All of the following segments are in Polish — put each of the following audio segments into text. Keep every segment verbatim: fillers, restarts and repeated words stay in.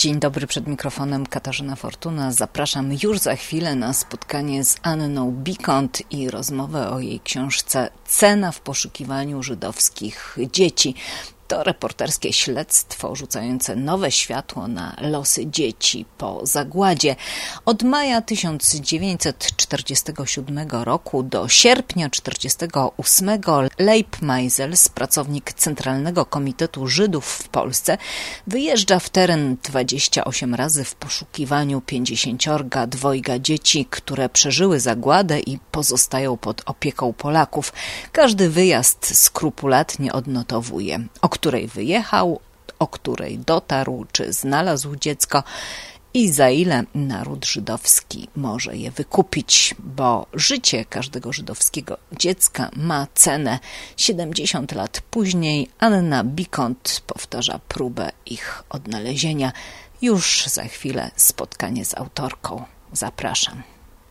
Dzień dobry, przed mikrofonem Katarzyna Fortuna. Zapraszam już za chwilę na spotkanie z Anną Bikont i rozmowę o jej książce Cena w poszukiwaniu żydowskich dzieci. To reporterskie śledztwo rzucające nowe światło na losy dzieci po zagładzie. Od maja tysiąc dziewięćset czterdziestego siódmego roku do sierpnia czterdziestego ósmego Leib Meisels, pracownik Centralnego Komitetu Żydów w Polsce, wyjeżdża w teren dwadzieścia osiem razy w poszukiwaniu pięćdziesięciorga dwojga dzieci, które przeżyły zagładę i pozostają pod opieką Polaków. Każdy wyjazd skrupulatnie odnotowuje, o której wyjechał, o której dotarł, czy znalazł dziecko i za ile naród żydowski może je wykupić, bo życie każdego żydowskiego dziecka ma cenę. siedemdziesiąt lat później Anna Bikont powtarza próbę ich odnalezienia. Już za chwilę spotkanie z autorką. Zapraszam.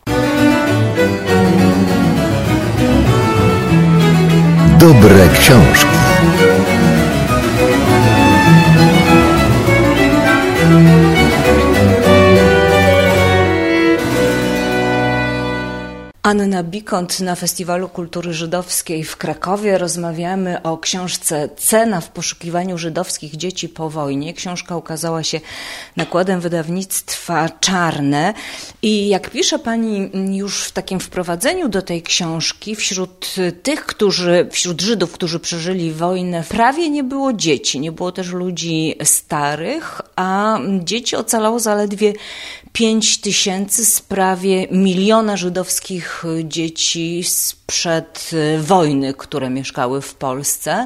Dobre książki. Anna Bikont na Festiwalu Kultury Żydowskiej w Krakowie. Rozmawiamy o książce Cena w poszukiwaniu żydowskich dzieci po wojnie. Książka ukazała się nakładem wydawnictwa Czarne i jak pisze pani już w takim wprowadzeniu do tej książki, wśród tych, którzy, wśród Żydów, którzy przeżyli wojnę, prawie nie było dzieci, nie było też ludzi starych, a dzieci ocalało zaledwie pięć tysięcy z prawie miliona żydowskich dzieci sprzed wojny, które mieszkały w Polsce.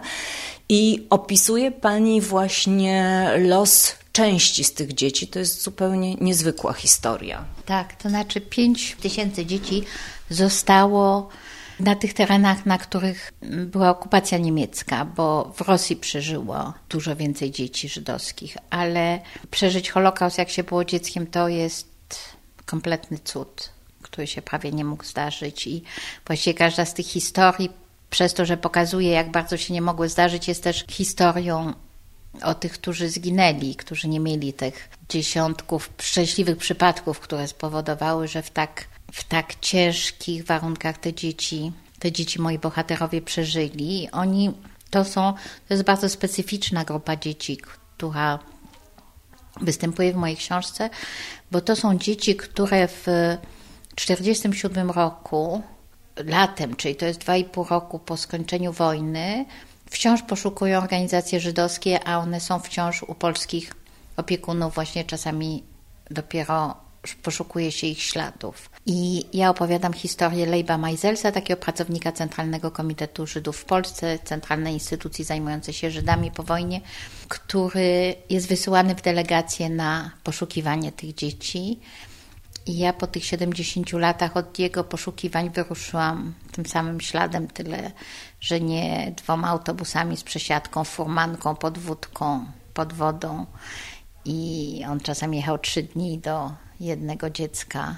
I opisuje pani właśnie los części z tych dzieci. To jest zupełnie niezwykła historia. Tak, to znaczy pięć tysięcy dzieci zostało na tych terenach, na których była okupacja niemiecka, bo w Rosji przeżyło dużo więcej dzieci żydowskich, ale przeżyć Holokaust, jak się było dzieckiem, to jest kompletny cud, który się prawie nie mógł zdarzyć i właściwie każda z tych historii, przez to, że pokazuje, jak bardzo się nie mogły zdarzyć, jest też historią o tych, którzy zginęli, którzy nie mieli tych dziesiątków szczęśliwych przypadków, które spowodowały, że w tak w tak ciężkich warunkach te dzieci, te dzieci moi bohaterowie przeżyli. Oni to są, to jest bardzo specyficzna grupa dzieci, która występuje w mojej książce, bo to są dzieci, które w czterdziestym siódmym roku, latem, czyli to jest dwa i pół roku po skończeniu wojny, wciąż poszukują organizacje żydowskie, a one są wciąż u polskich opiekunów, właśnie czasami dopiero poszukuje się ich śladów. I ja opowiadam historię Leiba Meiselsa, takiego pracownika Centralnego Komitetu Żydów w Polsce, centralnej instytucji zajmującej się Żydami po wojnie, który jest wysyłany w delegację na poszukiwanie tych dzieci. I ja po tych siedemdziesięciu latach od jego poszukiwań wyruszyłam tym samym śladem, tyle, że nie dwoma autobusami z przesiadką, furmanką, pod wódką, pod wodą. I on czasami jechał trzy dni do jednego dziecka,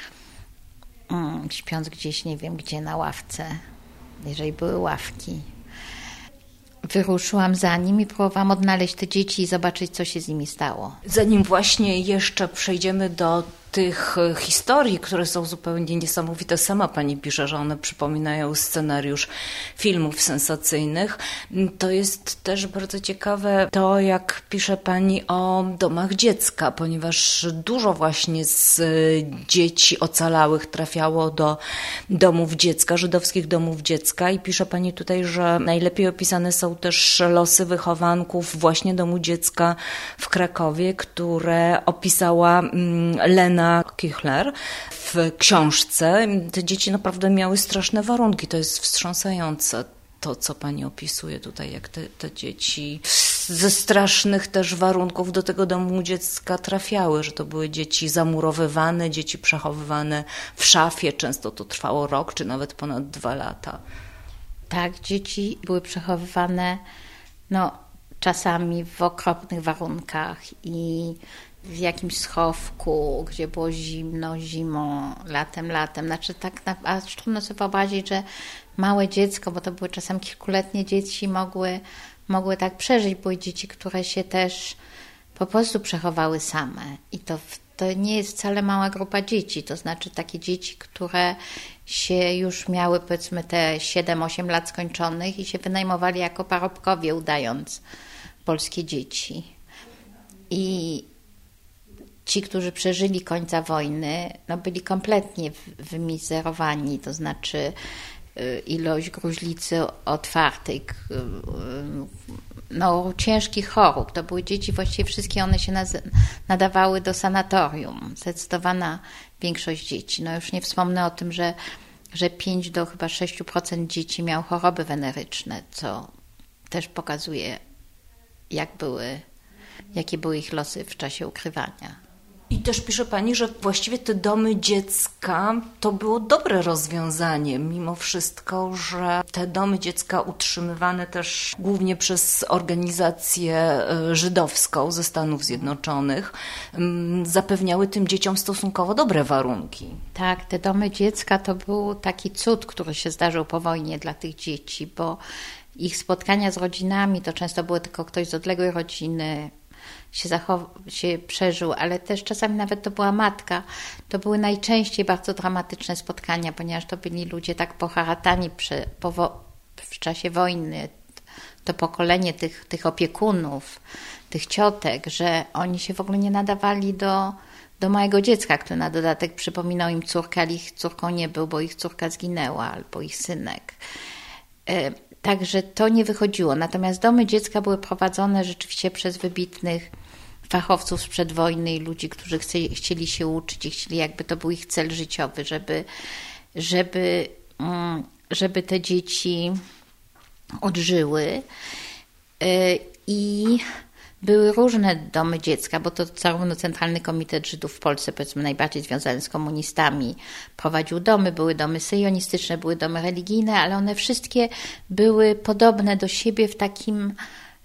śpiąc gdzieś, nie wiem gdzie, na ławce, jeżeli były ławki. Wyruszyłam za nim i próbowałam odnaleźć te dzieci i zobaczyć, co się z nimi stało. Zanim właśnie jeszcze przejdziemy do tych historii, które są zupełnie niesamowite. Sama pani pisze, że one przypominają scenariusz filmów sensacyjnych. To jest też bardzo ciekawe to, jak pisze pani o domach dziecka, ponieważ dużo właśnie z dzieci ocalałych trafiało do domów dziecka, żydowskich domów dziecka i pisze pani tutaj, że najlepiej opisane są też losy wychowanków właśnie domu dziecka w Krakowie, które opisała Lena Kichler w książce. Te dzieci naprawdę miały straszne warunki. To jest wstrząsające to, co pani opisuje tutaj, jak te, te dzieci ze strasznych też warunków do tego domu dziecka trafiały, że to były dzieci zamurowywane, dzieci przechowywane w szafie. Często to trwało rok, czy nawet ponad dwa lata. Tak, dzieci były przechowywane no, czasami w okropnych warunkach i w jakimś schowku, gdzie było zimno, zimą, latem, latem. Znaczy tak, aż trudno sobie wyobrazić, że małe dziecko, bo to były czasem kilkuletnie dzieci, mogły, mogły tak przeżyć. Były dzieci, które się też po prostu przechowały same. I to, to nie jest wcale mała grupa dzieci, to znaczy takie dzieci, które się już miały powiedzmy te siedem osiem lat skończonych i się wynajmowali jako parobkowie, udając polskie dzieci. I ci, którzy przeżyli końca wojny, no byli kompletnie wymizerowani, to znaczy ilość gruźlicy otwartej, no, ciężkich chorób. To były dzieci, właściwie wszystkie one się nadawały do sanatorium. Zdecydowana większość dzieci. No już nie wspomnę o tym, że, że pięć do chyba sześć procent dzieci miało choroby weneryczne, co też pokazuje, jak były, jakie były ich losy w czasie ukrywania. I też pisze Pani, że właściwie te domy dziecka to było dobre rozwiązanie, mimo wszystko, że te domy dziecka utrzymywane też głównie przez organizację żydowską ze Stanów Zjednoczonych zapewniały tym dzieciom stosunkowo dobre warunki. Tak, te domy dziecka to był taki cud, który się zdarzył po wojnie dla tych dzieci, bo ich spotkania z rodzinami to często było tylko ktoś z odległej rodziny, się, zachow- się przeżył, ale też czasami nawet to była matka. To były najczęściej bardzo dramatyczne spotkania, ponieważ to byli ludzie tak poharatani przy, po wo- w czasie wojny, to pokolenie tych, tych opiekunów, tych ciotek, że oni się w ogóle nie nadawali do, do małego dziecka, który na dodatek przypominał im córkę, ale ich córką nie był, bo ich córka zginęła, albo ich synek. Y- Także to nie wychodziło. Natomiast domy dziecka były prowadzone rzeczywiście przez wybitnych fachowców sprzed wojny i ludzi, którzy chci, chcieli się uczyć i chcieli, jakby to był ich cel życiowy, żeby, żeby, żeby te dzieci odżyły. I były różne domy dziecka, bo to zarówno Centralny Komitet Żydów w Polsce, powiedzmy najbardziej związany z komunistami, prowadził domy, były domy syjonistyczne, były domy religijne, ale one wszystkie były podobne do siebie w takim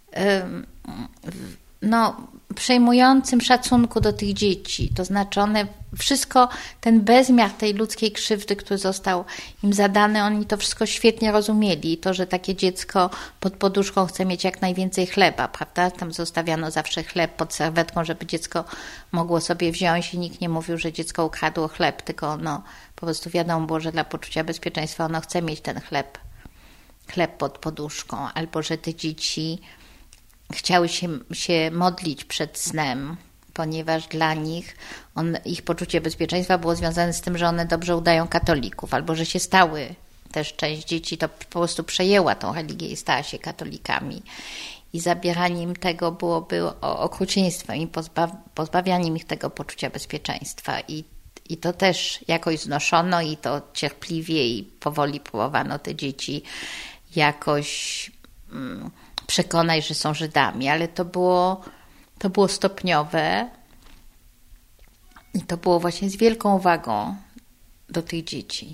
no, przejmującym szacunku do tych dzieci. To znaczy one wszystko, ten bezmiar tej ludzkiej krzywdy, który został im zadany, oni to wszystko świetnie rozumieli. I to, że takie dziecko pod poduszką chce mieć jak najwięcej chleba, prawda? Tam zostawiano zawsze chleb pod serwetką, żeby dziecko mogło sobie wziąć i nikt nie mówił, że dziecko ukradło chleb, tylko ono po prostu wiadomo było, że dla poczucia bezpieczeństwa ono chce mieć ten chleb, chleb pod poduszką. Albo, że te dzieci chciały się, się modlić przed snem, ponieważ dla nich on, ich poczucie bezpieczeństwa było związane z tym, że one dobrze udają katolików, albo że się stały, też część dzieci to po prostu przejęła tą religię i stała się katolikami. I zabieranie im tego byłoby okrucieństwem i pozbaw, pozbawianiem ich tego poczucia bezpieczeństwa. I, I to też jakoś znoszono i to cierpliwie i powoli próbowano te dzieci jakoś mm, przekonać, że są Żydami, ale to było, to było stopniowe i to było właśnie z wielką uwagą do tych dzieci.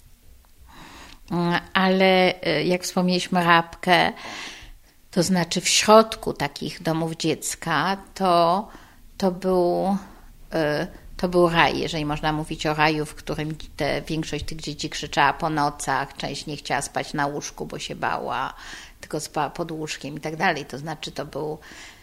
Ale jak wspomnieliśmy Rabkę, to znaczy w środku takich domów dziecka to, to, był, to był raj, jeżeli można mówić o raju, w którym te, większość tych dzieci krzyczała po nocach, część nie chciała spać na łóżku, bo się bała, tylko spała pod łóżkiem i tak dalej. To znaczy to był,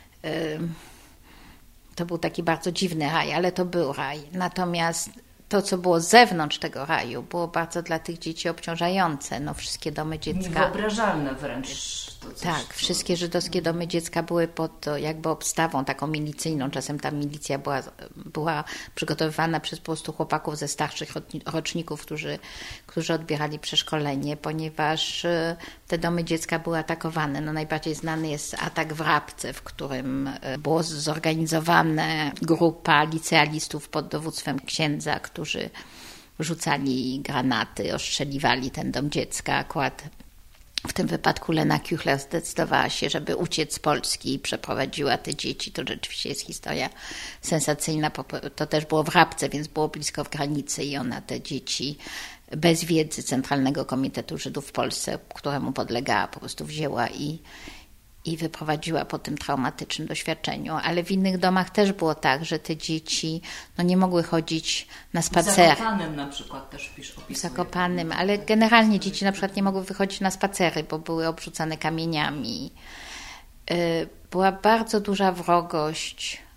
to był taki bardzo dziwny raj, ale to był raj. Natomiast to, co było z zewnątrz tego raju, było bardzo dla tych dzieci obciążające. No, wszystkie domy dziecka... Niewyobrażalne wręcz. To coś, tak, co... wszystkie żydowskie domy dziecka były pod jakby obstawą taką milicyjną. Czasem ta milicja była, była przygotowywana przez po prostu chłopaków ze starszych roczników, którzy, którzy odbierali przeszkolenie, ponieważ te domy dziecka były atakowane. No, najbardziej znany jest atak w Rabce, w którym była zorganizowana grupa licealistów pod dowództwem księdza, którzy rzucali granaty, ostrzeliwali ten dom dziecka. Akurat w tym wypadku Lena Küchler zdecydowała się, żeby uciec z Polski i przeprowadziła te dzieci. To rzeczywiście jest historia sensacyjna. To też było w Rabce, więc było blisko w granicy i ona te dzieci bez wiedzy Centralnego Komitetu Żydów w Polsce, któremu podlegała, po prostu wzięła i i wyprowadziła po tym traumatycznym doświadczeniu. Ale w innych domach też było tak, że te dzieci no, nie mogły chodzić na spacer. W Zakopanem na przykład też pisz, opisuje. W Zakopanem, ale generalnie dzieci na przykład nie mogły wychodzić na spacery, bo były obrzucane kamieniami. Była bardzo duża wrogość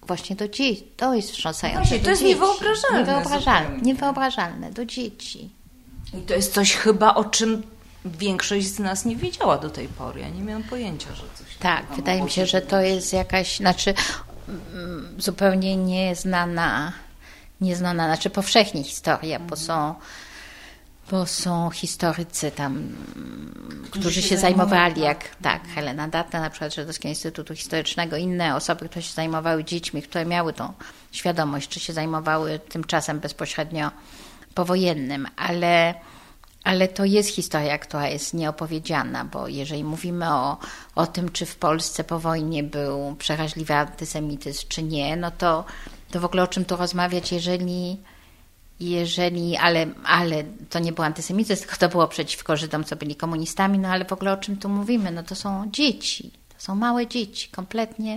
właśnie do dzieci. To jest wstrząsające. Właśnie, to jest dzieci. niewyobrażalne. Niewyobrażalne, niewyobrażalne, do dzieci. I to jest coś chyba, o czym większość z nas nie wiedziała do tej pory. Ja nie miałam pojęcia, że coś Tak, wydaje mi się, że to jest jakaś, znaczy mm, zupełnie nieznana, nieznana, znaczy powszechnie historia, bo są, bo są historycy tam, którzy się, się zajmowali, jak tak, Helena Datna na przykład z Żydowskiego Instytutu Historycznego, inne osoby, które się zajmowały dziećmi, które miały tą świadomość, czy się zajmowały tym czasem bezpośrednio powojennym, ale Ale to jest historia, która jest nieopowiedziana, bo jeżeli mówimy o, o tym, czy w Polsce po wojnie był przeraźliwy antysemityzm, czy nie, no to, to w ogóle o czym tu rozmawiać, jeżeli, jeżeli ale, ale to nie był antysemityzm, tylko to było przeciwko Żydom, co byli komunistami, no ale w ogóle o czym tu mówimy? No to są dzieci, to są małe dzieci, kompletnie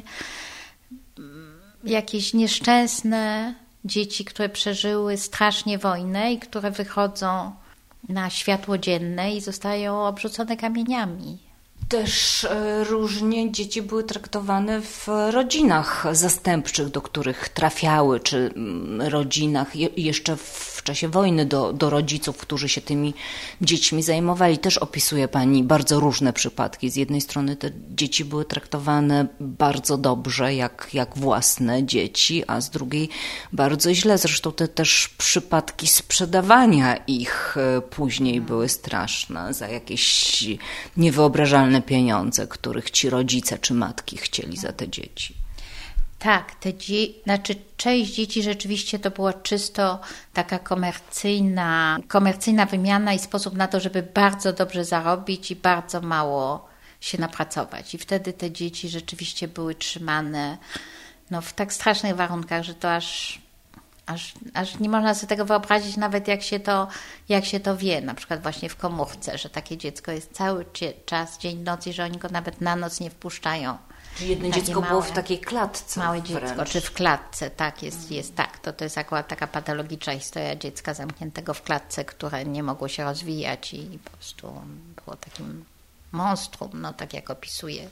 jakieś nieszczęsne dzieci, które przeżyły strasznie wojnę i które wychodzą na światło dzienne i zostają obrzucone kamieniami. Też e, różnie dzieci były traktowane w rodzinach zastępczych, do których trafiały, czy mm, rodzinach je, jeszcze w czasie wojny do, do rodziców, którzy się tymi dziećmi zajmowali. Też opisuje Pani bardzo różne przypadki. Z jednej strony te dzieci były traktowane bardzo dobrze, jak, jak własne dzieci, a z drugiej bardzo źle. Zresztą te też przypadki sprzedawania ich e, później były straszne za jakieś niewyobrażalne pieniądze, których ci rodzice czy matki chcieli za te dzieci. Tak, te dzie- znaczy część dzieci rzeczywiście to była czysto taka komercyjna, komercyjna wymiana i sposób na to, żeby bardzo dobrze zarobić i bardzo mało się napracować. I wtedy te dzieci rzeczywiście były trzymane no, w tak strasznych warunkach, że to aż Aż, aż nie można sobie tego wyobrazić, nawet jak się, to, jak się to wie, na przykład właśnie w komórce, że takie dziecko jest cały czas, dzień, noc i że oni go nawet na noc nie wpuszczają. Czyli jedno Takie dziecko małe, było w takiej klatce. Małe wręcz. dziecko, czy w klatce, tak, jest, jest tak. To, to jest akurat taka patologiczna historia dziecka zamkniętego w klatce, które nie mogło się rozwijać i po prostu było takim monstrum, no tak jak opisuje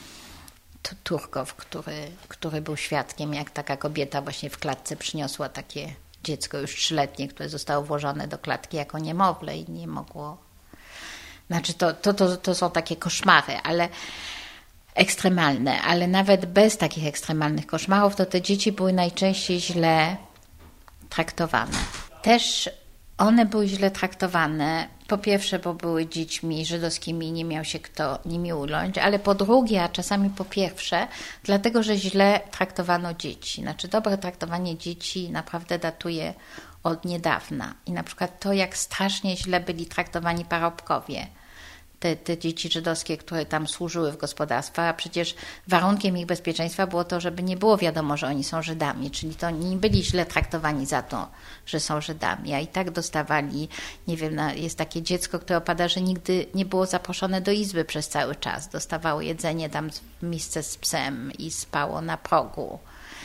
Turkow, który, który był świadkiem, jak taka kobieta właśnie w klatce przyniosła takie dziecko już trzyletnie, które zostało włożone do klatki jako niemowlę i nie mogło... Znaczy to, to, to, to są takie koszmary, ale ekstremalne, ale nawet bez takich ekstremalnych koszmarów, to te dzieci były najczęściej źle traktowane. Też one były źle traktowane, po pierwsze, bo były dziećmi żydowskimi i nie miał się kto nimi uląć, ale po drugie, a czasami po pierwsze, dlatego, że źle traktowano dzieci. Znaczy dobre traktowanie dzieci naprawdę datuje od niedawna. I na przykład to, jak strasznie źle byli traktowani parobkowie, te, te dzieci żydowskie, które tam służyły w gospodarstwach, a przecież warunkiem ich bezpieczeństwa było to, żeby nie było wiadomo, że oni są Żydami, czyli to nie byli źle traktowani za to, że są Żydami, a i tak dostawali, nie wiem, jest takie dziecko, które opada, że nigdy nie było zaproszone do izby przez cały czas, dostawało jedzenie tam w misce z psem i spało na progu.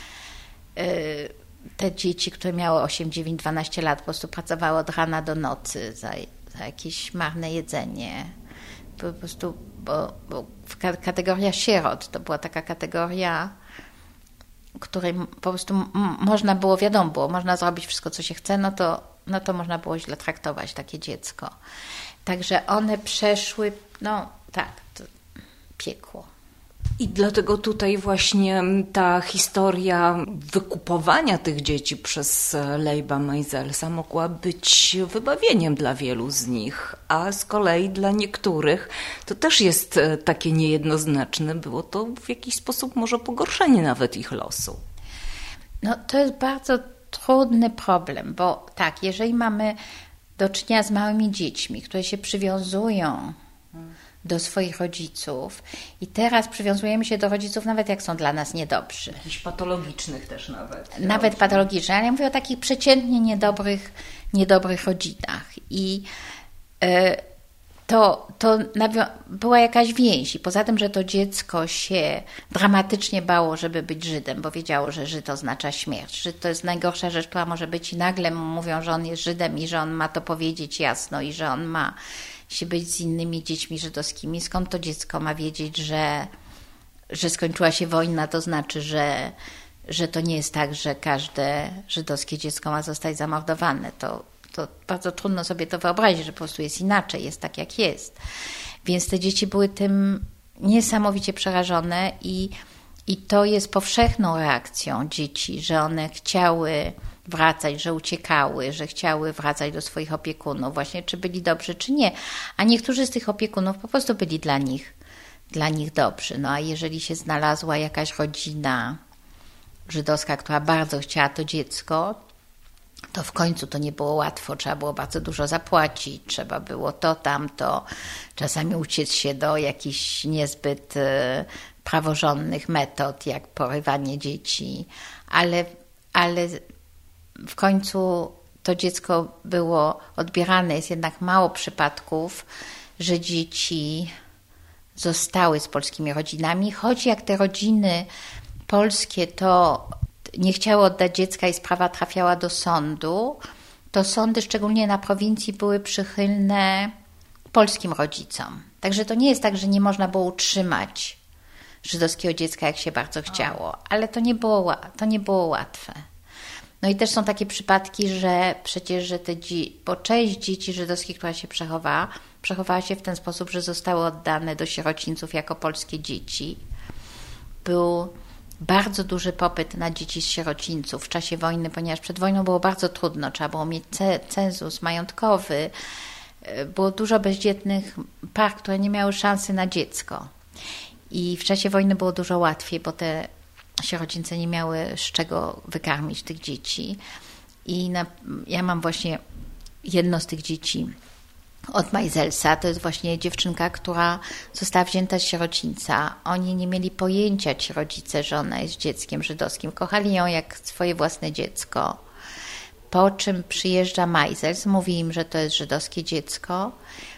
Te dzieci, które miały osiem, dziewięć, dwanaście lat, po prostu pracowały od rana do nocy za, za jakieś marne jedzenie. Po prostu, bo, bo kategoria sierot to była taka kategoria, której po prostu m- można było, wiadomo było, można zrobić wszystko, co się chce, no to, no to można było źle traktować takie dziecko. Także one przeszły, no tak, to piekło. I dlatego tutaj właśnie ta historia wykupowania tych dzieci przez Leiba Meiselsa mogła być wybawieniem dla wielu z nich, a z kolei dla niektórych to też jest takie niejednoznaczne. Było to w jakiś sposób może pogorszenie nawet ich losu. No to jest bardzo trudny problem, bo tak, jeżeli mamy do czynienia z małymi dziećmi, które się przywiązują do swoich rodziców i teraz przywiązujemy się do rodziców nawet jak są dla nas niedobrzy. Jakichś patologicznych też nawet. Nawet patologicznych, ale ja mówię o takich przeciętnie niedobrych, niedobrych rodzinach i y, to, to nawią- była jakaś więź i poza tym, że to dziecko się dramatycznie bało, żeby być Żydem, bo wiedziało, że Żyd oznacza śmierć. Żyd to jest najgorsza rzecz, która może być i nagle mu mówią, że on jest Żydem i że on ma to powiedzieć jasno i że on ma się być z innymi dziećmi żydowskimi. Skąd to dziecko ma wiedzieć, że, że skończyła się wojna, to znaczy, że, że to nie jest tak, że każde żydowskie dziecko ma zostać zamordowane. To, to bardzo trudno sobie to wyobrazić, że po prostu jest inaczej, jest tak jak jest. Więc te dzieci były tym niesamowicie przerażone i, i to jest powszechną reakcją dzieci, że one chciały wracać, że uciekały, że chciały wracać do swoich opiekunów, właśnie czy byli dobrzy, czy nie. A niektórzy z tych opiekunów po prostu byli dla nich, dla nich dobrzy. No a jeżeli się znalazła jakaś rodzina żydowska, która bardzo chciała to dziecko, to w końcu to nie było łatwo, trzeba było bardzo dużo zapłacić, trzeba było to, tamto, czasami uciec się do jakichś niezbyt praworządnych metod, jak porywanie dzieci, ale, ale w końcu to dziecko było odbierane. Jest jednak mało przypadków, że dzieci zostały z polskimi rodzinami, choć jak te rodziny polskie to nie chciały oddać dziecka i sprawa trafiała do sądu, to sądy, szczególnie na prowincji, były przychylne polskim rodzicom. Także to nie jest tak, że nie można było utrzymać żydowskiego dziecka, jak się bardzo chciało, ale to nie było, to nie było łatwe. No i też są takie przypadki, że przecież, że te dzi- bo część dzieci żydowskich, która się przechowała, przechowała się w ten sposób, że zostały oddane do sierocińców jako polskie dzieci. Był bardzo duży popyt na dzieci z sierocińców w czasie wojny, ponieważ przed wojną było bardzo trudno, trzeba było mieć ce- cenzus majątkowy, było dużo bezdzietnych par, które nie miały szansy na dziecko. I w czasie wojny było dużo łatwiej, bo te sierocińce nie miały z czego wykarmić tych dzieci. I na, ja mam właśnie jedno z tych dzieci od Majzelsa. To jest właśnie dziewczynka, która została wzięta z sierocińca. Oni nie mieli pojęcia, ci rodzice, że ona jest dzieckiem żydowskim. Kochali ją jak swoje własne dziecko. Po czym przyjeżdża Majzels, mówi im, że to jest żydowskie dziecko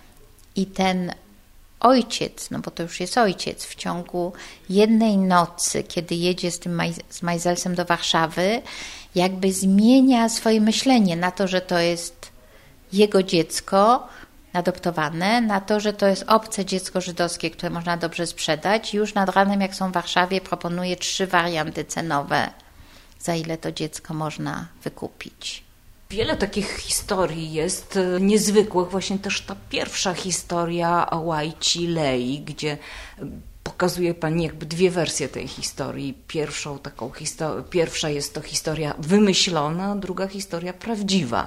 i ten ojciec, no bo to już jest ojciec, w ciągu jednej nocy, kiedy jedzie z tym Maj- z Majzelsem do Warszawy, jakby zmienia swoje myślenie na to, że to jest jego dziecko adoptowane, na to, że to jest obce dziecko żydowskie, które można dobrze sprzedać. Już nad ranem, jak są w Warszawie, proponuje trzy warianty cenowe, za ile to dziecko można wykupić. Wiele takich historii jest niezwykłych. Właśnie też ta pierwsza historia o Łajci Lei, gdzie pokazuje Pani jakby dwie wersje tej historii. Pierwszą taką histo- pierwsza jest to historia wymyślona, druga historia prawdziwa.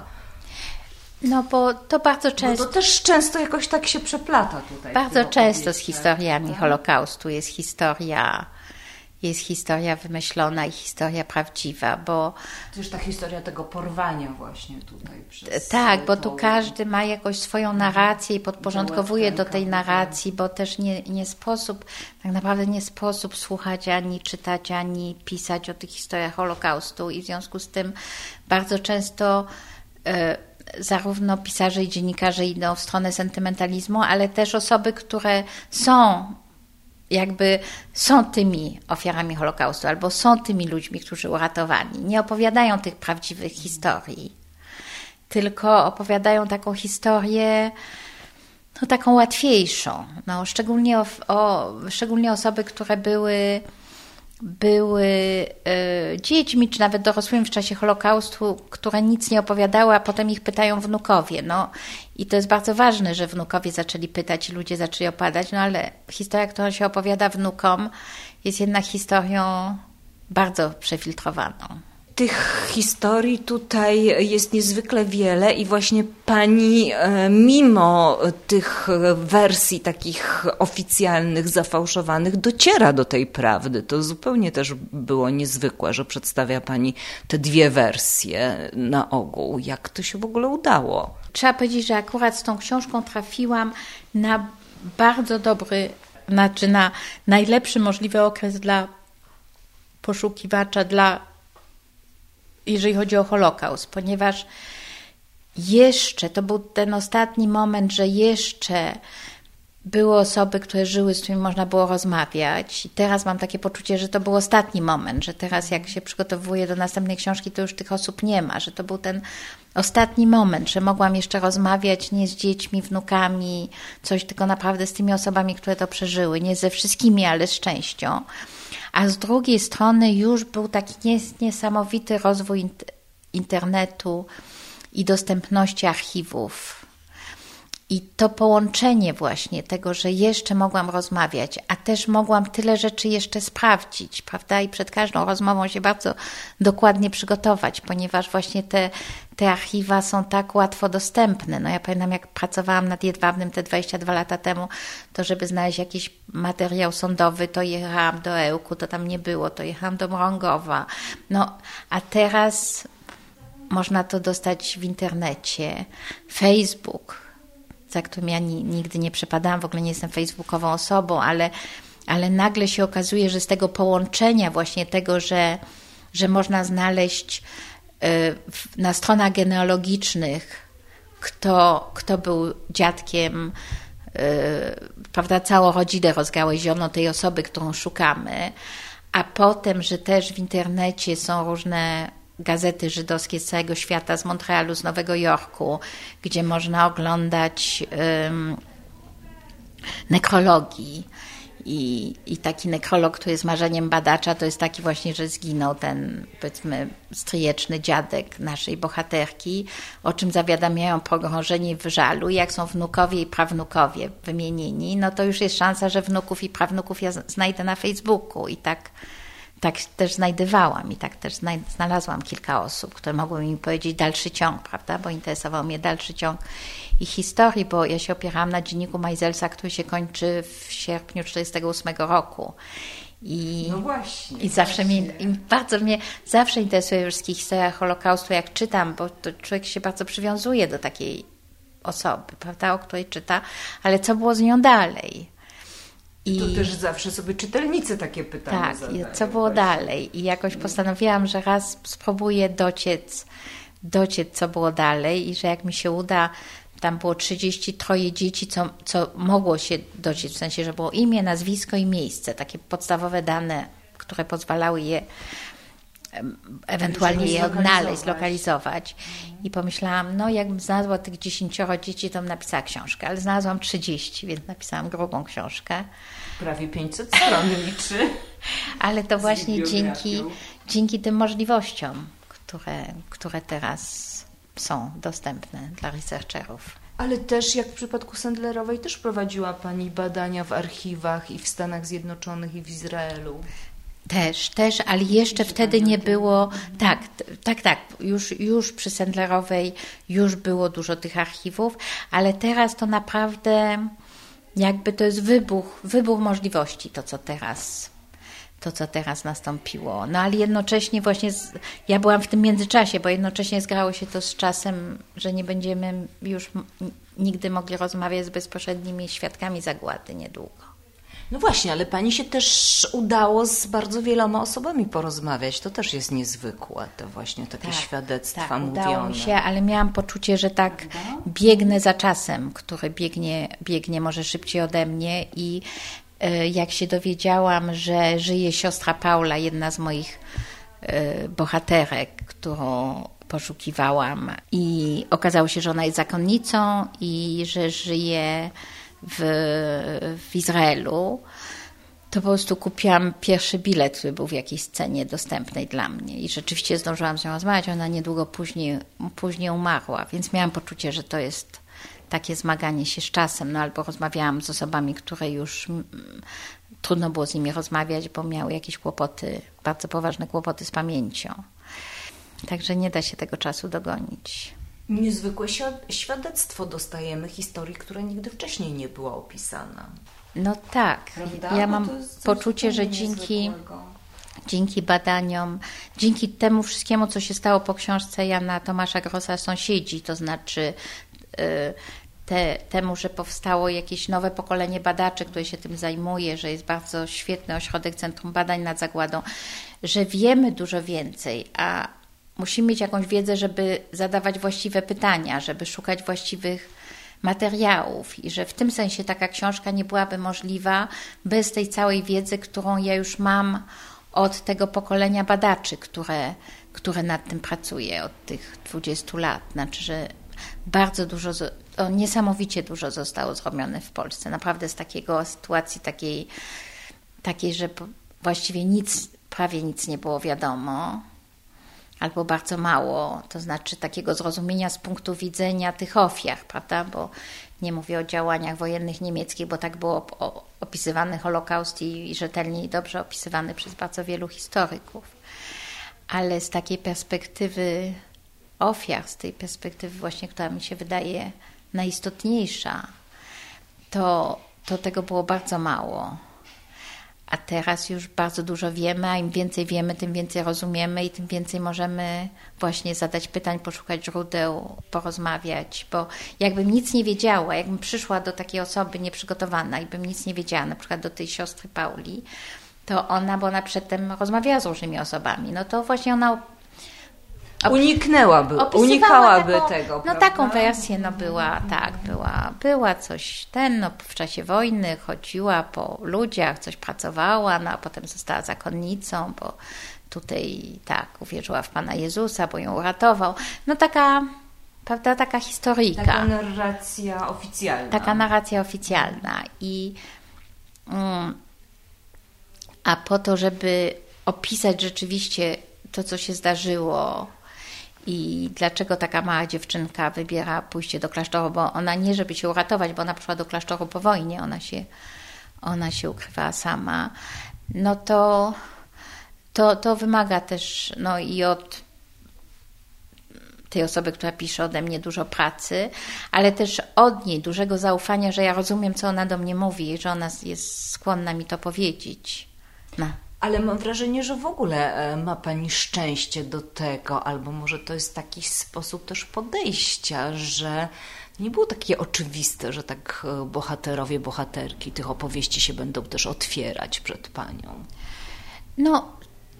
No bo to bardzo często... No to też często jakoś tak się przeplata tutaj. Bardzo często z historiami tak? Holokaustu jest historia... Jest historia wymyślona i historia prawdziwa, bo... To już ta historia tego porwania właśnie tutaj. Przez tak, bo tu każdy ma jakąś swoją narrację i podporządkowuje do tej narracji, bo też nie, nie sposób, tak naprawdę nie sposób słuchać, ani czytać, ani pisać o tych historiach Holokaustu i w związku z tym bardzo często e, zarówno pisarze i dziennikarze idą w stronę sentymentalizmu, ale też osoby, które są jakby są tymi ofiarami Holokaustu albo są tymi ludźmi, którzy uratowani. Nie opowiadają tych prawdziwych historii, tylko opowiadają taką historię no, taką łatwiejszą. No, szczególnie, o, o, szczególnie osoby, które były, były y, dziećmi, czy nawet dorosłymi w czasie Holokaustu, które nic nie opowiadały, a potem ich pytają wnukowie. No, i to jest bardzo ważne, że wnukowie zaczęli pytać i ludzie zaczęli opowiadać, no ale historia, którą się opowiada wnukom, jest jednak historią bardzo przefiltrowaną. Tych historii tutaj jest niezwykle wiele i właśnie Pani mimo tych wersji takich oficjalnych, zafałszowanych dociera do tej prawdy. To zupełnie też było niezwykłe, że przedstawia Pani te dwie wersje na ogół. Jak to się w ogóle udało? Trzeba powiedzieć, że akurat z tą książką trafiłam na bardzo dobry, znaczy na najlepszy możliwy okres dla poszukiwacza, dla jeżeli chodzi o Holokaust, ponieważ jeszcze, to był ten ostatni moment, że jeszcze były osoby, które żyły, z którymi można było rozmawiać i teraz mam takie poczucie, że to był ostatni moment, że teraz jak się przygotowuję do następnej książki, to już tych osób nie ma, że to był ten ostatni moment, że mogłam jeszcze rozmawiać nie z dziećmi, wnukami, coś, tylko naprawdę z tymi osobami, które to przeżyły, nie ze wszystkimi, ale z częścią. A z drugiej strony już był taki niesamowity rozwój internetu i dostępności archiwów. I to połączenie właśnie tego, że jeszcze mogłam rozmawiać, a też mogłam tyle rzeczy jeszcze sprawdzić, prawda? I przed każdą rozmową się bardzo dokładnie przygotować, ponieważ właśnie te, te archiwa są tak łatwo dostępne. No ja pamiętam, jak pracowałam nad Jedwabnym te dwadzieścia dwa lata temu, to żeby znaleźć jakiś materiał sądowy, to jechałam do Ełku, to tam nie było, to jechałam do Mrągowa. No, a teraz można to dostać w internecie. Facebook, za którym ja nigdy nie przepadałam, w ogóle nie jestem facebookową osobą, ale, ale nagle się okazuje, że z tego połączenia właśnie tego, że, że można znaleźć y, na stronach genealogicznych, kto, kto był dziadkiem, y, prawda, całą rodzinę rozgałęziono tej osoby, którą szukamy, a potem, że też w internecie są różne gazety żydowskie z całego świata, z Montrealu, z Nowego Jorku, gdzie można oglądać um, nekrologii. I, I taki nekrolog, który jest marzeniem badacza, to jest taki właśnie, że zginął ten, powiedzmy, stryjeczny dziadek naszej bohaterki, o czym zawiadamiają pogrążeni w żalu. I jak są wnukowie i prawnukowie wymienieni, no to już jest szansa, że wnuków i prawnuków ja znajdę na Facebooku. I tak Tak też znajdowałam i tak też znalazłam kilka osób, które mogły mi powiedzieć dalszy ciąg, prawda, bo interesował mnie dalszy ciąg ich historii, bo ja się opierałam na dzienniku Majzelsa, który się kończy w sierpniu tysiąc dziewięćset czterdziestego ósmego roku. I, no właśnie. I zawsze właśnie. mnie, i bardzo mnie zawsze interesuje wszystkie historie Holokaustu, jak czytam, bo to człowiek się bardzo przywiązuje do takiej osoby, prawda, o której czyta, ale co było z nią dalej? I to też zawsze sobie czytelnicy takie pytania tak, zadają. Tak, co było właśnie dalej. I jakoś postanowiłam, że raz spróbuję dociec, dociec, co było dalej i że jak mi się uda, tam było trzydzieści trzy dzieci, co, co mogło się dociec, w sensie, że było imię, nazwisko i miejsce, takie podstawowe dane, które pozwalały je ewentualnie je odnaleźć, zlokalizować. I pomyślałam, no jakbym znalazła tych dziesięcioro dzieci, to bym napisała książkę, ale znalazłam trzydzieści, więc napisałam grubą książkę. Prawie pięćset stron liczy. Ale to właśnie dzięki, dzięki tym możliwościom, które, które teraz są dostępne dla researcherów. Ale też, jak w przypadku Sendlerowej, też prowadziła Pani badania w archiwach i w Stanach Zjednoczonych, i w Izraelu. Też, też, ale jeszcze wtedy nie było, tak, tak, tak, już, już przy Sendlerowej już było dużo tych archiwów, ale teraz to naprawdę jakby to jest wybuch, wybuch możliwości, to co teraz, to co teraz nastąpiło. No ale jednocześnie właśnie, z, ja byłam w tym międzyczasie, bo jednocześnie zgrało się to z czasem, że nie będziemy już nigdy mogli rozmawiać z bezpośrednimi świadkami zagłady niedługo. No właśnie, ale Pani się też udało z bardzo wieloma osobami porozmawiać. To też jest niezwykłe, to właśnie takie tak, świadectwa tak, mówione. Udało mi się, ale miałam poczucie, że tak biegnę za czasem, który biegnie, biegnie może szybciej ode mnie i y, jak się dowiedziałam, że żyje siostra Paula, jedna z moich y, bohaterek, którą poszukiwałam i okazało się, że ona jest zakonnicą i że żyje W, w Izraelu, to po prostu kupiłam pierwszy bilet, który był w jakiejś scenie dostępnej dla mnie i rzeczywiście zdążyłam z nią rozmawiać, ona niedługo później, później umarła, więc miałam poczucie, że to jest takie zmaganie się z czasem, no albo rozmawiałam z osobami, które już m, trudno było z nimi rozmawiać, bo miały jakieś kłopoty, bardzo poważne kłopoty z pamięcią. Także nie da się tego czasu dogonić. Niezwykłe świadectwo dostajemy historii, która nigdy wcześniej nie była opisana. No tak. Prawda? Ja mam poczucie, że dzięki, dzięki badaniom, dzięki temu wszystkiemu, co się stało po książce Jana Tomasza Grossa Sąsiedzi, to znaczy te, temu, że powstało jakieś nowe pokolenie badaczy, które się tym zajmuje, że jest bardzo świetny ośrodek Centrum Badań nad Zagładą, że wiemy dużo więcej, a musimy mieć jakąś wiedzę, żeby zadawać właściwe pytania, żeby szukać właściwych materiałów i że w tym sensie taka książka nie byłaby możliwa bez tej całej wiedzy, którą ja już mam od tego pokolenia badaczy, które, które nad tym pracuje od tych dwudziestu lat. Znaczy, że bardzo dużo, o, niesamowicie dużo zostało zrobione w Polsce. Naprawdę z takiego sytuacji takiej, takiej że właściwie nic, prawie nic nie było wiadomo, albo bardzo mało, to znaczy takiego zrozumienia z punktu widzenia tych ofiar, prawda, bo nie mówię o działaniach wojennych niemieckich, bo tak było opisywany Holokaust i, i rzetelnie i dobrze opisywany przez bardzo wielu historyków, ale z takiej perspektywy ofiar, z tej perspektywy właśnie, która mi się wydaje najistotniejsza, to, to tego było bardzo mało. A teraz już bardzo dużo wiemy, a im więcej wiemy, tym więcej rozumiemy i tym więcej możemy właśnie zadać pytań, poszukać źródeł, porozmawiać, bo jakbym nic nie wiedziała, jakbym przyszła do takiej osoby nieprzygotowana i bym nic nie wiedziała, na przykład do tej siostry Pauli, to ona, bo ona przedtem rozmawiała z różnymi osobami, no to właśnie ona uniknęłaby, unikałaby taką, tego. No prawda? taką wersję, no była, tak, była, była coś ten, no w czasie wojny chodziła po ludziach, coś pracowała, no a potem została zakonnicą, bo tutaj tak, uwierzyła w Pana Jezusa, bo ją uratował. No taka, prawda, taka historyjka. Taka narracja oficjalna. Taka narracja oficjalna i mm, a po to, żeby opisać rzeczywiście to, co się zdarzyło, i dlaczego taka mała dziewczynka wybiera pójście do klasztoru, bo ona nie, żeby się uratować, bo ona przyszła do klasztoru po wojnie, ona się, ona się ukrywała sama, no to, to, to wymaga też no i od tej osoby, która pisze ode mnie, dużo pracy, ale też od niej dużego zaufania, że ja rozumiem, co ona do mnie mówi i że ona jest skłonna mi to powiedzieć. No. Ale mam wrażenie, że w ogóle ma Pani szczęście do tego, albo może to jest taki sposób też podejścia, że nie było takie oczywiste, że tak bohaterowie, bohaterki tych opowieści się będą też otwierać przed Panią. No,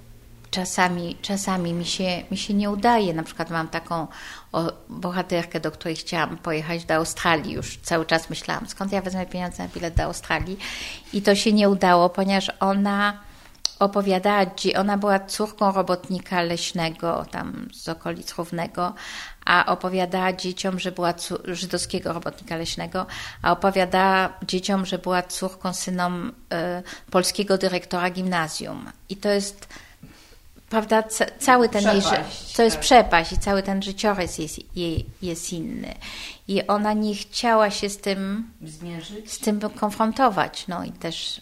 czasami, czasami mi się, mi się nie udaje. Na przykład mam taką o, bohaterkę, do której chciałam pojechać do Australii. Już cały czas myślałam, skąd ja wezmę pieniądze na bilet do Australii. I to się nie udało, ponieważ ona opowiadała, ona była córką robotnika leśnego, tam z okolic Równego, a opowiadała dzieciom, że była cór- żydowskiego robotnika leśnego, a opowiadała dzieciom, że była córką, synom y, polskiego dyrektora gimnazjum. I to jest, prawda, ca- cały ten jej, to jest przepaść i cały ten życiorys jest, jej, jest inny. I ona nie chciała się z tym, zmierzyć, z tym konfrontować. No i też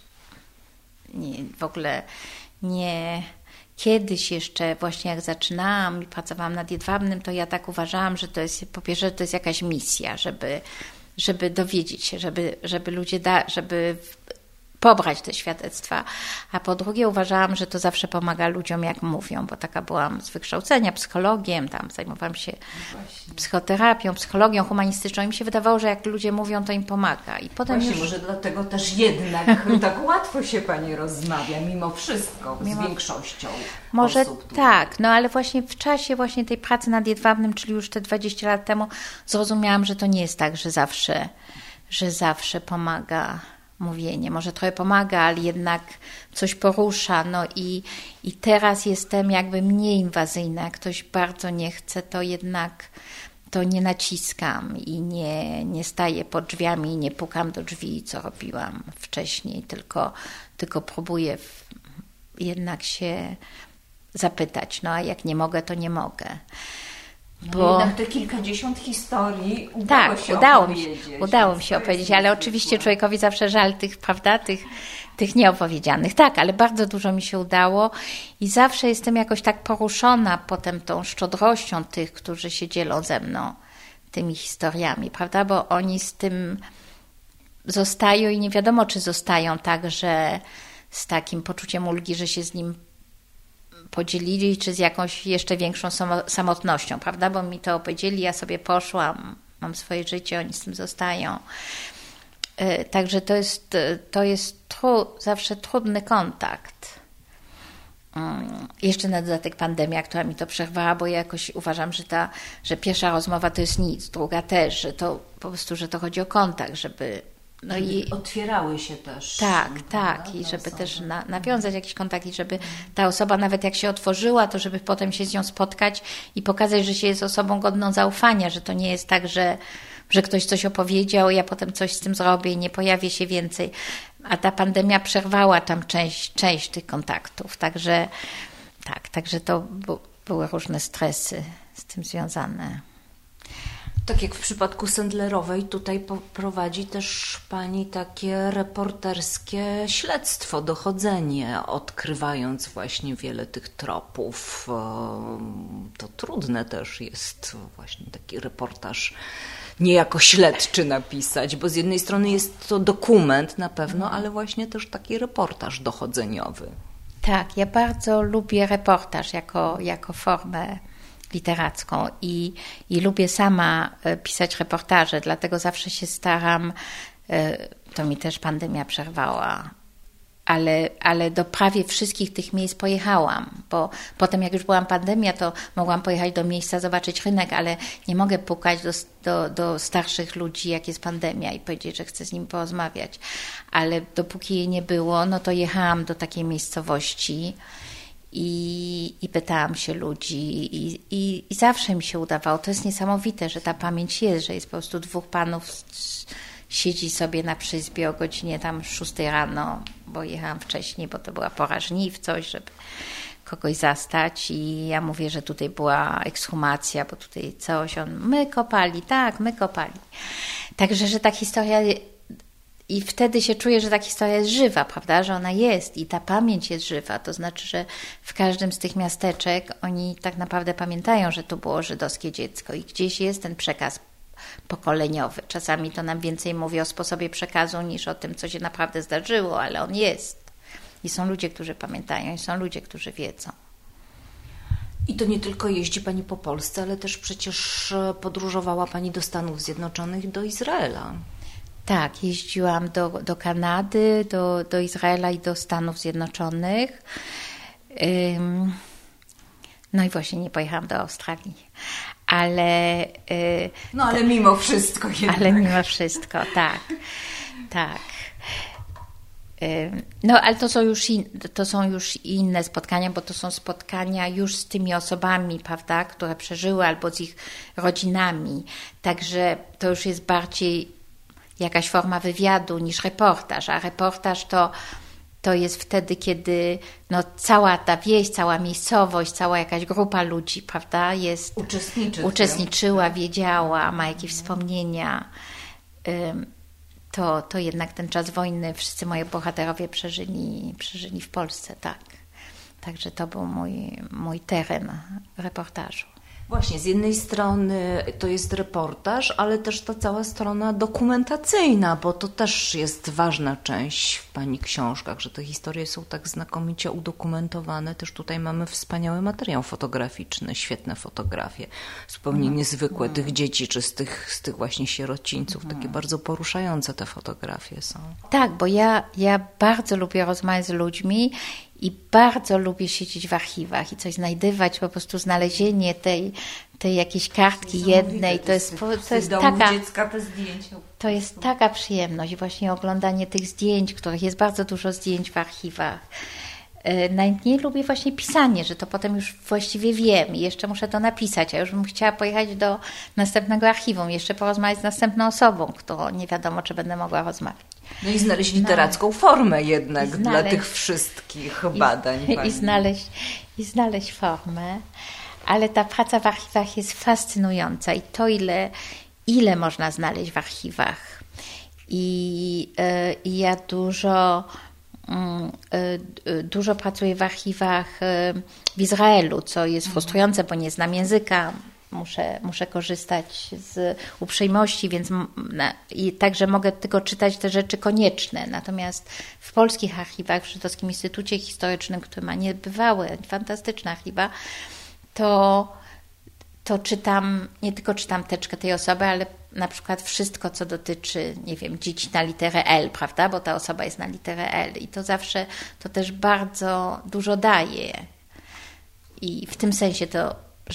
nie, w ogóle nie... Kiedyś jeszcze właśnie jak zaczynałam i pracowałam nad Jedwabnym, to ja tak uważałam, że to jest, po pierwsze, że to jest jakaś misja, żeby, żeby dowiedzieć się, żeby, żeby ludzie, da, żeby pobrać te świadectwa, a po drugie uważałam, że to zawsze pomaga ludziom, jak mówią, bo taka byłam z wykształcenia, psychologiem, tam zajmowałam się Właśnie. psychoterapią, psychologią humanistyczną i mi się wydawało, że jak ludzie mówią, to im pomaga. I potem Właśnie, już... może dlatego też jednak tak łatwo się Pani rozmawia, mimo wszystko, mimo... z większością Może osób. Może tak, no ale właśnie w czasie właśnie tej pracy nad Jedwabnym, czyli już te dwadzieścia lat temu, zrozumiałam, że to nie jest tak, że zawsze, że zawsze pomaga mówienie. Może trochę pomaga, ale jednak coś porusza. No i, i teraz jestem jakby mniej inwazyjna. Jak ktoś bardzo nie chce, to jednak to nie naciskam i nie, nie staję pod drzwiami i nie pukam do drzwi, co robiłam wcześniej, tylko, tylko próbuję w, jednak się zapytać. No a jak nie mogę, to nie mogę. Bo no jednak te kilkadziesiąt historii udało tak, się udało opowiedzieć. Mi się, udało mi się opowiedzieć, ale oczywiście człowiekowi zawsze żal tych, prawda, tych, tych nieopowiedzianych. Tak, ale bardzo dużo mi się udało i zawsze jestem jakoś tak poruszona potem tą szczodrością tych, którzy się dzielą ze mną tymi historiami, prawda, bo oni z tym zostają i nie wiadomo, czy zostają także z takim poczuciem ulgi, że się z nim podzielili, czy z jakąś jeszcze większą samotnością, prawda? Bo mi to opowiedzieli, ja sobie poszłam, mam swoje życie, oni z tym zostają. Także to jest, to jest tru, zawsze trudny kontakt. Jeszcze na dodatek pandemia, która mi to przerwała, bo ja jakoś uważam, że ta, że pierwsza rozmowa to jest nic, druga też, że to po prostu, że to chodzi o kontakt, żeby No i otwierały się też. Tak, tak. I żeby też na, nawiązać jakiś kontakt i żeby ta osoba, nawet jak się otworzyła, to żeby potem się z nią spotkać i pokazać, że się jest osobą godną zaufania, że to nie jest tak, że, że ktoś coś opowiedział, ja potem coś z tym zrobię i nie pojawię się więcej. a ta pandemia przerwała tam część, część tych kontaktów. Także tak, także to bu- były różne stresy z tym związane. Tak jak w przypadku Sendlerowej, tutaj prowadzi też Pani takie reporterskie śledztwo, dochodzenie, odkrywając właśnie wiele tych tropów. To trudne też jest właśnie taki reportaż niejako śledczy napisać, bo z jednej strony jest to dokument na pewno, ale właśnie też taki reportaż dochodzeniowy. Tak, ja bardzo lubię reportaż jako, jako formę literacką i, i lubię sama pisać reportaże, dlatego zawsze się staram, to mi też pandemia przerwała, ale, ale do prawie wszystkich tych miejsc pojechałam, bo potem jak już była pandemia, to mogłam pojechać do miejsca, zobaczyć rynek, ale nie mogę pukać do, do, do starszych ludzi, jak jest pandemia i powiedzieć, że chcę z nimi porozmawiać, ale dopóki jej nie było, no to jechałam do takiej miejscowości I, i pytałam się ludzi i, i, i zawsze mi się udawało. To jest niesamowite, że ta pamięć jest, że jest po prostu dwóch panów siedzi sobie na przyzbie o godzinie tam szóstej rano, bo jechałam wcześniej, bo to była pora żniw, coś, żeby kogoś zastać i ja mówię, że tutaj była ekshumacja, bo tutaj coś, on, my kopali, tak, my kopali. Także, że ta historia... I wtedy się czuję, że ta historia jest żywa, prawda, że ona jest i ta pamięć jest żywa. To znaczy, że w każdym z tych miasteczek oni tak naprawdę pamiętają, że to było żydowskie dziecko i gdzieś jest ten przekaz pokoleniowy. Czasami to nam więcej mówi o sposobie przekazu niż o tym, co się naprawdę zdarzyło, ale on jest. I są ludzie, którzy pamiętają i są ludzie, którzy wiedzą. I to nie tylko jeździ Pani po Polsce, ale też przecież podróżowała Pani do Stanów Zjednoczonych, do Izraela. Tak, jeździłam do, do Kanady, do, do Izraela i do Stanów Zjednoczonych. Ym, no i właśnie nie pojechałam do Australii. Ale... Yy, no ale to, mimo wszystko jednak. Ale mimo wszystko, tak. Tak. Yy, no ale to są, już in, to są już inne spotkania, bo to są spotkania już z tymi osobami, prawda, które przeżyły albo z ich rodzinami. Także to już jest bardziej jakaś forma wywiadu niż reportaż, a reportaż to, to jest wtedy, kiedy no, cała ta wieś, cała miejscowość, cała jakaś grupa ludzi, prawda, jest, Uczestniczy uczestniczyła, wiedziała, ma jakieś wspomnienia. To, to jednak ten czas wojny wszyscy moi bohaterowie przeżyli, przeżyli w Polsce, tak. Także to był mój, mój teren reportażu. Właśnie, z jednej strony to jest reportaż, ale też ta cała strona dokumentacyjna, bo to też jest ważna część w Pani książkach, że te historie są tak znakomicie udokumentowane. Też tutaj mamy wspaniały materiał fotograficzny, świetne fotografie, zupełnie niezwykłe tych dzieci, czy z tych, z tych właśnie sierocińców. Takie bardzo poruszające te fotografie są. Tak, bo ja, ja bardzo lubię rozmawiać z ludźmi i bardzo lubię siedzieć w archiwach i coś znajdywać, po prostu znalezienie tej, tej jakiejś kartki jednej, to jest, to jest taka, dziecka te zdjęcia. To jest taka przyjemność, właśnie oglądanie tych zdjęć, których jest bardzo dużo zdjęć w archiwach. Najmniej lubię właśnie pisanie, że to potem już właściwie wiem i jeszcze muszę to napisać, a już bym chciała pojechać do następnego archiwum, jeszcze porozmawiać z następną osobą, którą nie wiadomo, czy będę mogła rozmawiać. No i znaleźć literacką no. formę jednak znaleźć, dla tych wszystkich badań. I, i, znaleźć, I znaleźć formę, ale ta praca w archiwach jest fascynująca i to ile, ile można znaleźć w archiwach. I, yy, i ja dużo... Dużo pracuję w archiwach w Izraelu, co jest frustrujące, bo nie znam języka. Muszę, muszę korzystać z uprzejmości, więc i także mogę tylko czytać te rzeczy konieczne. Natomiast w polskich archiwach, w Żydowskim Instytucie Historycznym, który ma niebywałe, fantastyczne archiwa, to, to czytam, nie tylko czytam teczkę tej osoby, ale na przykład wszystko, co dotyczy, nie wiem, dzieci na literę L, prawda, bo ta osoba jest na literę L i to zawsze, to też bardzo dużo daje. I w tym sensie to, że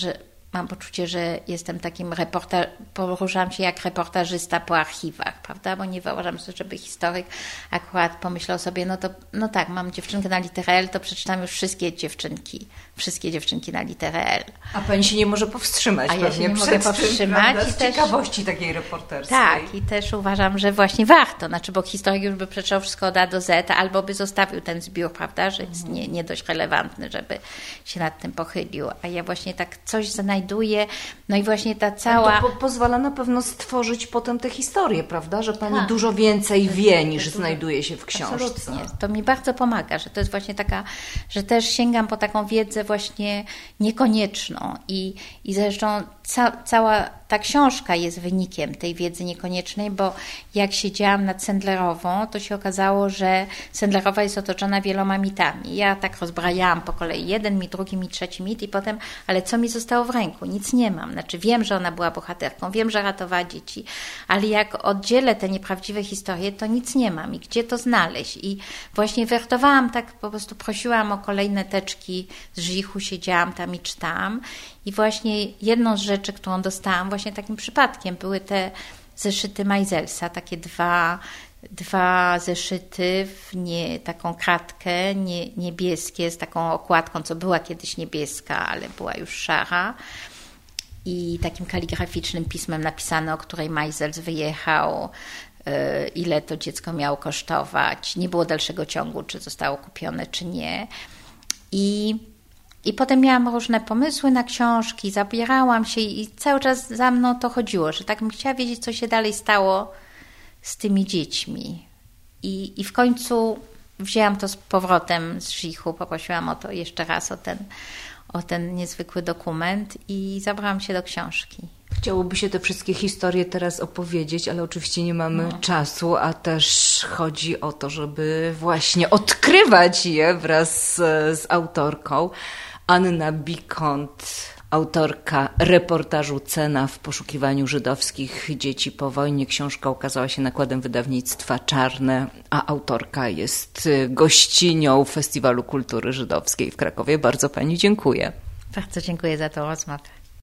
mam poczucie, że jestem takim reporter, poruszam się jak reportażysta po archiwach, prawda? Bo nie wyobrażam sobie, żeby historyk akurat pomyślał sobie, no to, no tak, mam dziewczynkę na literę L, to przeczytam już wszystkie dziewczynki, wszystkie dziewczynki na literę L. A pani się nie może powstrzymać. A ja się nie mogę powstrzymać. Tym, z też, ciekawości takiej reporterskiej. Tak, i też uważam, że właśnie warto, znaczy, bo historyk już by przeczytał wszystko od A do Z, albo by zostawił ten zbiór, prawda, że jest nie, nie dość relevantny, żeby się nad tym pochylił. A ja właśnie tak coś znajduję, no i właśnie ta cała... To po- pozwala na pewno stworzyć potem tę historię, prawda, że pani Tak. dużo więcej wie, niż dużo- znajduje się w książce. Absolutnie. To mi bardzo pomaga, że to jest właśnie taka, że też sięgam po taką wiedzę właśnie niekonieczną i, i zresztą ca, cała ta książka jest wynikiem tej wiedzy niekoniecznej, bo jak siedziałam nad Sendlerową, to się okazało, że Sendlerowa jest otoczona wieloma mitami. Ja tak rozbrajałam po kolei jeden mit, drugi mit, trzeci mit i potem, ale co mi zostało w ręku? Nic nie mam. Znaczy wiem, że ona była bohaterką, wiem, że ratowała dzieci, ale jak oddzielę te nieprawdziwe historie, to nic nie mam. I gdzie to znaleźć? I właśnie wertowałam tak, po prostu prosiłam o kolejne teczki z Żichu, siedziałam tam i czytałam. I właśnie jedną z rzeczy, którą dostałam właśnie takim przypadkiem, były te zeszyty Majzelsa, takie dwa, dwa zeszyty w nie, taką kratkę nie, niebieskie z taką okładką, co była kiedyś niebieska, ale była już szara. I takim kaligraficznym pismem napisane, o której Majzels wyjechał, ile to dziecko miało kosztować. Nie było dalszego ciągu, czy zostało kupione, czy nie. I, i potem miałam różne pomysły na książki, zabierałam się i cały czas za mną to chodziło, że tak bym chciała wiedzieć, co się dalej stało z tymi dziećmi. I, i w końcu wzięłam to z powrotem z Żichu, poprosiłam o to jeszcze raz, o ten, o ten niezwykły dokument i zabrałam się do książki. Chciałoby się te wszystkie historie teraz opowiedzieć, ale oczywiście nie mamy no. czasu, a też chodzi o to, żeby właśnie odkrywać je wraz z, z autorką. Anna Bikont, autorka reportażu Cena w poszukiwaniu żydowskich dzieci po wojnie. Książka ukazała się nakładem wydawnictwa Czarne, a autorka jest gościnią Festiwalu Kultury Żydowskiej w Krakowie. Bardzo pani dziękuję. Bardzo dziękuję za tę rozmowę.